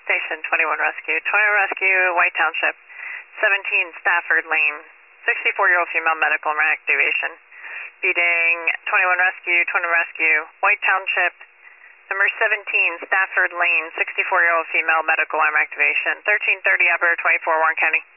Station 21 Rescue. 21 Rescue, White Township, 17 Stafford Lane. 64-year-old female medical reactivation. Feeding 21 Rescue, 21 Rescue, White Township, number 17 Stafford Lane. 64-year-old female medical reactivation. 1330 Upper, 24 Warren County.